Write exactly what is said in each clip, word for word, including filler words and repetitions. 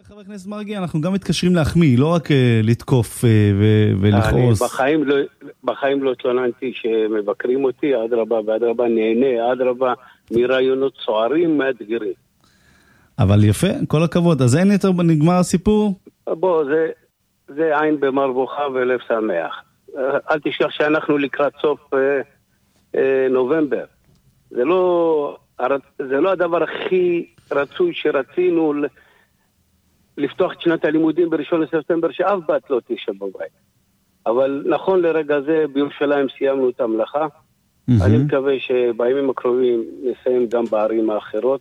חבר הכנסת מרגי, אנחנו גם מתקשרים להחמיא, לא רק לתקוף ולכעוס. בחיים לא, בחיים לא תלוננתי שמבקרים אותי, עד רבה ועד רבה נהנה, עד רבה מרעיונות סוערים מאתגרים. אבל יפה, כל הכבוד. אז אין יותר נגמר הסיפור? בוא, זה, זה עין במרבוחה ולב שמח. אל תשכח שאנחנו לקראת סוף אה, אה, נובמבר. זה לא, זה לא הדבר הכי רצוי שרצינו לפתוח את שנת הלימודים בראשון לספטמבר, שאף בת לא תשב בבית. אבל נכון לרגע זה, בירושלים סיימנו את המלאכה. Mm-hmm. אני מקווה שבימים הקרובים נסיים גם בערים האחרות.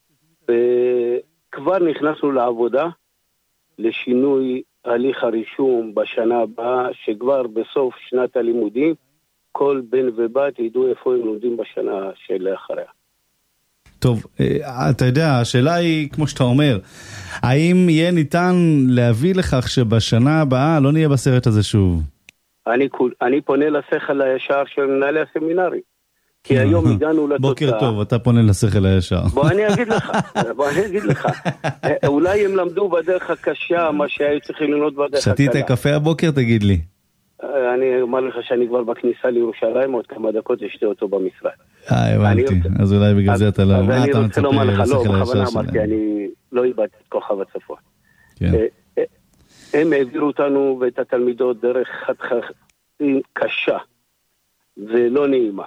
וכבר נכנסנו לעבודה לשינוי הליך הרישום בשנה הבאה, שכבר בסוף שנת הלימודים, כל בן ובת ידעו איפה הם לומדים בשנה שלאחריה. טוב, אתה יודע, השאלה היא, כמו שאתה אומר, האם יהיה ניתן להביא לכך שבשנה הבאה לא נהיה בסרט הזה שוב? אני, אני פונה לשכל הישר של מנהלי הסמינרים, כי היום הגענו לתוצאה. בוקר טוב, אתה פונה לשכל הישר. בוא אני אגיד לך, בוא אני אגיד לך, אולי הם למדו בדרך הקשה, מה שהיו צריכים ללמוד בדרך הקלה. שתית קפה הבוקר, תגיד לי. אני אומר לך שאני כבר בכניסה לירושלים, עוד כמה דקות אשתה אותו במשרד. אה, הבנתי. אז אולי בגלל זה אתה לא... אז אני רוצה לומר לך, לא, בכוונה אמרתי, אני לא איבדתי את כוכב הצפון. הם העבירו אותנו ואת התלמידות דרך חתכים קשה ולא נעימה.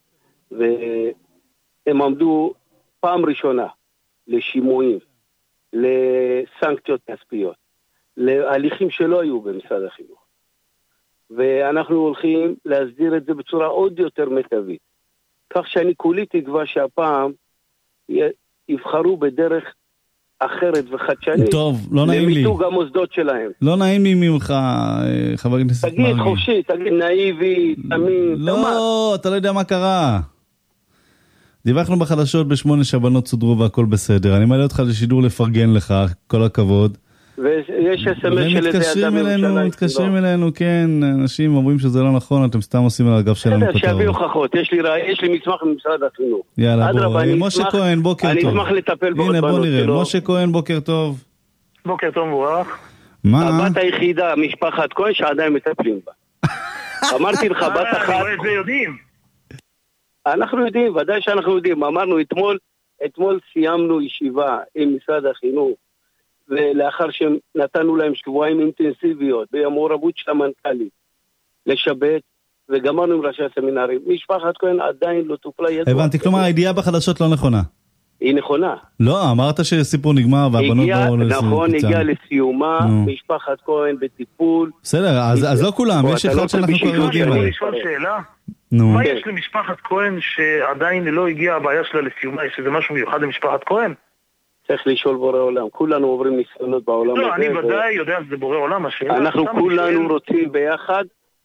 והם עמדו פעם ראשונה לשימועים, לסנקציות כספיות, להליכים שלא היו במשרד החינוך. ואנחנו הולכים להסדיר את זה בצורה עוד יותר מיטבית. כך שאני כולי תקווה שהפעם יבחרו בדרך אחרת וחדשנית. טוב, לא נעים לי. למיתוג המוסדות שלהם. לא נעים לי ממך, חבר הכנסת מרגי. תגיד חופשי, תגיד נאיבי, תמים. לא, אתה לא יודע מה קרה. דיווחנו בחדשות בשמונה שהבנות סודרו והכל בסדר. אני מעלה אותך לשידור לפרגן לך, כל הכבוד. ויש אס-אם-אס של איזה אדם אלינו, מתקשרים אלינו, כן, אנשים אומרים שזה לא נכון, אתם סתם עושים על הגב שלנו כותרות. שיביאו הוכחות, יש לי יש לי מסמך ממשרד החינוך. יאללה, בוא, משה כהן, בוקר טוב. אני אשמח לטפל בעוד בנות שלו. הנה, בוא נראה, משה כהן, בוקר טוב. בוקר טוב, מבורך. מה? הבת היחידה, משפחת כהן, שעדיין מטפלים בה. אמרתי לך, בת אחת... אני רואה את זה יודעים. אנחנו יודעים, ודאי שאנחנו יודעים. אמרנו אתמול, אתמול סיימנו ישיבה עם משרד החינוך, ולאחר שנתנו להם שבועיים אינטנסיביות, במעורבות של המנכ"לית, לשבת, וגמרנו עם ראשי הסמינרים. משפחת כהן עדיין לא טופלה ידוע. הבנתי, כלומר, הידיעה בחדשות לא נכונה. היא נכונה. לא, אמרת שסיפור נגמר, והבנות לא... נכון, הגיע לסיומה, משפחת כהן בטיפול. בסדר, אז לא כולם, יש אחד שאנחנו כבר יודעים. אני לשאול שאלה, מה יש למשפחת כהן שעדיין לא הגיעה הבעיה שלה לסיומה? יש איזה משהו מיוחד למשפחת כהן? צריך לשאול בורא עולם. כולנו עוברים ניסיונות בעולם הזה. לא, אני ודאי יודע שזה בורא עולם. אנחנו כולנו רוצים ביחד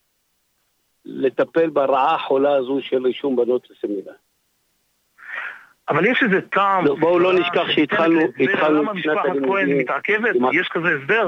לטפל ברעה החולה הזו של רישום בנות לסמינר. אבל יש איזה טעם... בואו לא נשכח שהתחלנו... למה משפחת כהן מתעכבת? יש כזה הסבר?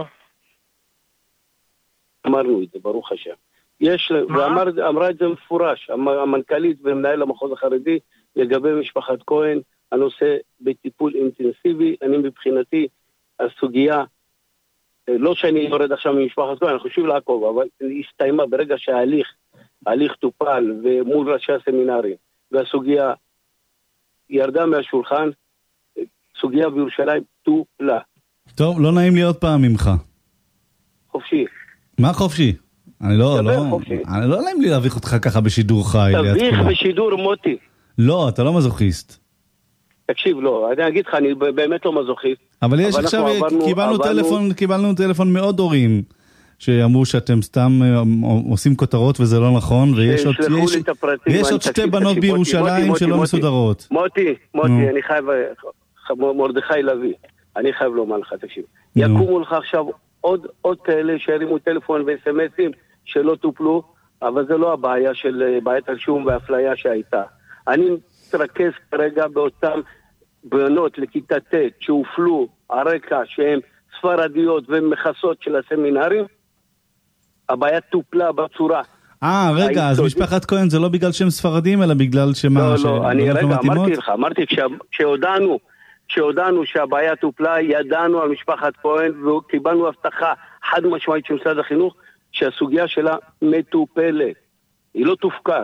אמרנו את זה, ברוך השם. יש, ואמרה את זה מפורש, המנכ"לית ומנהל המחוז החרדי לגבי משפחת כהן, הנושא בטיפול אינטנסיבי. אני מבחינתי, הסוגיה, לא שאני יורד עכשיו ממשפחת כהן, אנחנו חושב לעקוב, אבל היא הסתיימה ברגע שההליך, ההליך טופל ומול ראשי הסמינרים, והסוגיה ירדה מהשולחן, סוגיה בירושלים טופלה. טוב, לא נעים לי עוד פעם ממך. חופשי. מה חופשי? אני לא, לא, אני לא נעים לי להביך אותך ככה בשידור חי. תביך בשידור מוטי. לא, אתה לא מזוכיסט. תקשיב, לא, אני אגיד לך, אני באמת לא מזוכיסט. אבל יש עכשיו, קיבלנו טלפון, קיבלנו טלפון מאוד הורים, שאמרו שאתם סתם עושים כותרות וזה לא נכון, ויש עוד, ויש עוד שתי בנות בירושלים שלא מסודרות. מוטי, מוטי, אני חייב, מרדכי לוי, אני חייב לומר לך, תקשיב. יקומו לך עכשיו עוד, עוד כאלה שהרימו טלפון ו-אס-אם-אסים שלא טופלו, אבל זה לא הבעיה של בעיית הרישום והאפליה שהייתה. אני מתרכז כרגע באותם בנות לכיתה ט' שהופלו הרקע שהן ספרדיות ומחסות של הסמינרים. הבעיה טופלה בצורה. אה, רגע, אז משפחת כהן זה לא בגלל שהם ספרדים, אלא בגלל שמה... לא, לא, אני רגע, אמרתי לך, אמרתי כשהודענו שהודענו שהבעיה טופלה, ידענו על משפחת כהן, וקיבלנו הבטחה חד משמעית של משרד החינוך, שהסוגיה שלה מטופלת. היא לא תופקר.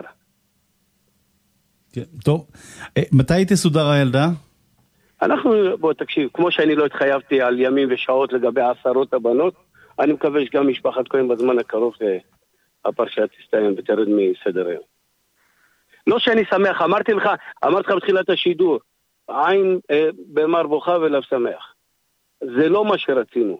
כן, טוב. מתי תסודר הילדה? אנחנו, בוא תקשיב, כמו שאני לא התחייבתי על ימים ושעות לגבי עשרות הבנות, אני מקווה שגם משפחת כהן בזמן הקרוב הפרשה תסתיים ותרד מסדר היום. לא שאני שמח, אמרתי לך, אמרתי לך בתחילת השידור, עין אה, במר בוכה ולב שמח. זה לא מה שרצינו.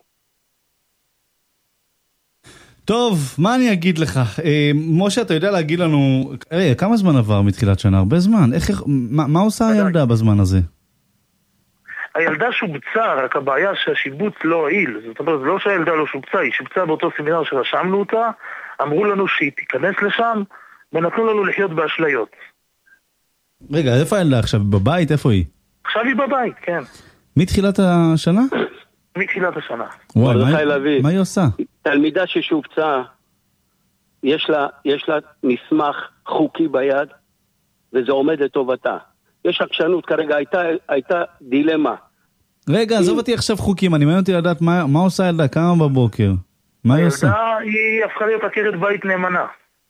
טוב, מה אני אגיד לך? אה, משה, אתה יודע להגיד לנו, אה, כמה זמן עבר מתחילת שנה? הרבה זמן. איך, מה, מה עושה הילדה בזמן הזה? הילדה שובצה, רק הבעיה שהשיבוץ לא הועיל. זאת אומרת, זה לא שהילדה לא שובצה, היא שובצה באותו סמינר שרשמנו אותה, אמרו לנו שהיא תיכנס לשם, ונתנו לנו לחיות באשליות. רגע, איפה הילדה עכשיו? בבית? איפה היא? עכשיו היא בבית, כן. מתחילת השנה? מתחילת השנה. וואי, מה, מה היא עושה? תלמידה ששובצה, יש לה, יש לה מסמך חוקי ביד, וזה עומד לטובתה. יש עקשנות, כרגע הייתה, הייתה דילמה. רגע, עזוב אותי עכשיו חוקים, אני מעניין אותי לדעת מה, מה עושה ילדה, כמה בבוקר? מה היא עושה? הילדה היא הפכה להיות עקרת בית נאמנה.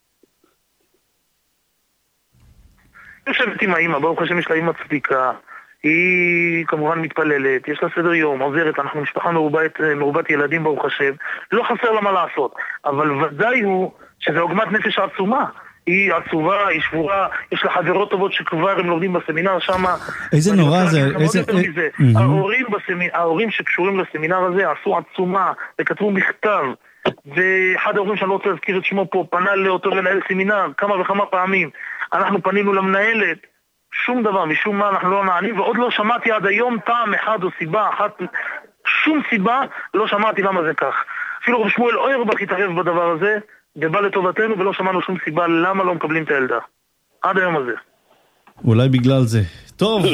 יושבת עם האמא, ברוך השם יש לה אמא צדיקה, היא כמובן מתפללת, יש לה סדר יום, עוזרת, אנחנו משפחה מרובת, מרובת ילדים ברוך השם, לא חסר לה מה לעשות, אבל ודאי הוא שזה עוגמת נפש עצומה. היא עצובה, היא שבורה, יש לה חברות טובות שכבר הם לומדים בסמינר שם. איזה נורא זה, איזה... ההורים בסמינר, ההורים שקשורים לסמינר הזה עשו עצומה וכתבו מכתב, ואחד ההורים שאני לא רוצה להזכיר את שמו פה פנה לאותו מנהל סמינר כמה וכמה פעמים. אנחנו פנינו למנהלת, שום דבר, משום מה אנחנו לא נענים, ועוד לא שמעתי עד היום טעם אחד או סיבה אחת, שום סיבה לא שמעתי למה זה כך. אפילו רב שמואל אוירבך התערב בדבר הזה, ובא לטובתנו, ולא שמענו שום סיבה למה לא מקבלים את הילדה. עד היום הזה. אולי בגלל זה. טוב.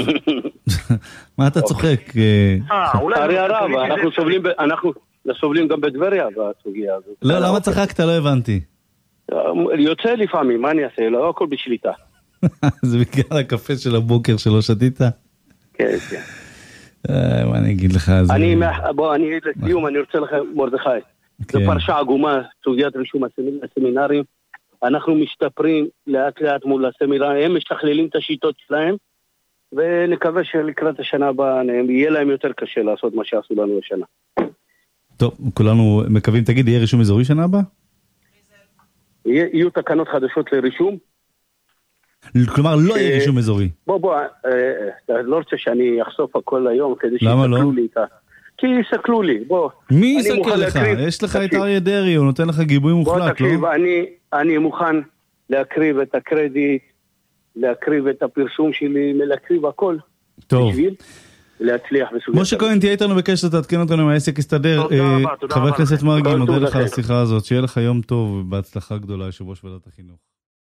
מה אתה צוחק? הרי הרב, אנחנו סובלים, אנחנו סובלים גם בדבריה בסוגיה הזאת. לא, למה צחקת? לא הבנתי. יוצא לפעמים, מה אני אעשה? לא הכל בשליטה. זה בגלל הקפה של הבוקר שלא שתית? כן, כן. מה אני אגיד לך? בוא, אני לסיום, אני רוצה לכם, מרדכי. זו פרשה עגומה, סוגיית רישום הסמינרים. אנחנו משתפרים לאט לאט מול הסמינרים, הם משתכללים את השיטות שלהם, ונקווה שלקראת השנה הבאה יהיה להם יותר קשה לעשות מה שעשו לנו השנה. טוב, כולנו מקווים, תגיד, יהיה רישום אזורי שנה הבאה? יהיו תקנות חדשות לרישום. כלומר, לא יהיה רישום אזורי. בוא, בוא, לא רוצה שאני אחשוף הכל היום, כדי שיסתכלו לי איתה. כי יסתכלו לי, בוא. מי יסתכל לך? יש לך את אריה דרעי, הוא נותן לך גיבוי מוחלט, לא? בוא תקשיב, אני מוכן להקריב את הקרדיט, להקריב את הפרסום שלי, להקריב הכל. טוב. בשביל להצליח בסוגיה. משה כהן, תהיה איתנו בקשר, תעדכן אותנו אם העסק יסתדר. חבר הכנסת מרגי, מודה לך על השיחה הזאת, שיהיה לך יום טוב ובהצלחה גדולה, יושב ראש ועדת החינוך.